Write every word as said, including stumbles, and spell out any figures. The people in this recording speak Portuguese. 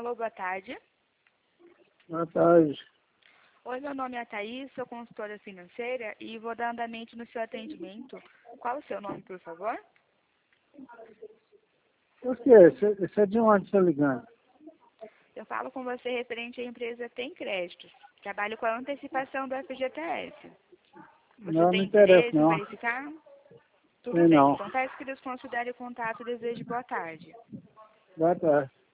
Alô, boa tarde. Boa tarde. Oi, meu nome é Thaís, sou consultora financeira e vou dar andamento no seu atendimento. Qual o seu nome, por favor? Por quê? Você você é de onde você está ligando? Eu falo com você referente à empresa Tem Créditos. Trabalho com a antecipação do F G T S. Você Não tem me interessa, interesse em não. verificar? Tudo Sei bem, não. então peço que Deus considere o contato e desejo boa tarde. Boa tarde.